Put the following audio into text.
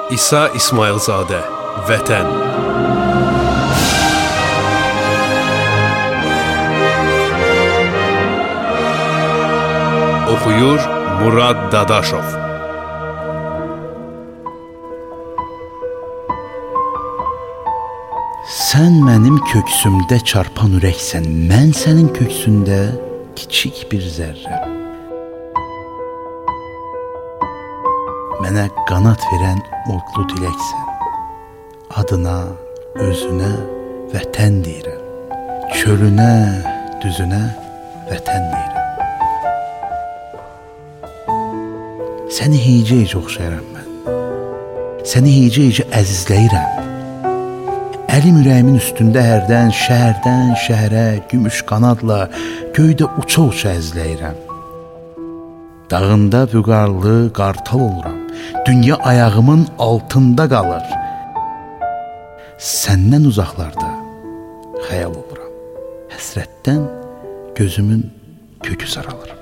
İsa İsmailzadə, Vətən. Oxuyur Murad Dadaşov. Sən mənim köksümdə çarpan ürəksən, mən sənin köksündə kiçik bir zərrəm. Mənə qanat verən odlu diləksən, adına, özünə vətən deyirəm, çölünə, düzünə vətən deyirəm. Səni heycə-heycə oxşayıram mən, səni heycə-heycə əzizləyirəm. Əlim ürəyimin üstündə hərdən, şəhərdən şəhərə, gümüş qanadla, göydə uça-uça əzləyirəm. Dağında vüqarlı qartal oluram, dünya ayağımın altında qalır. Səndən uzaqlarda xəyal oluram, həsrətdən gözümün kökü saralır.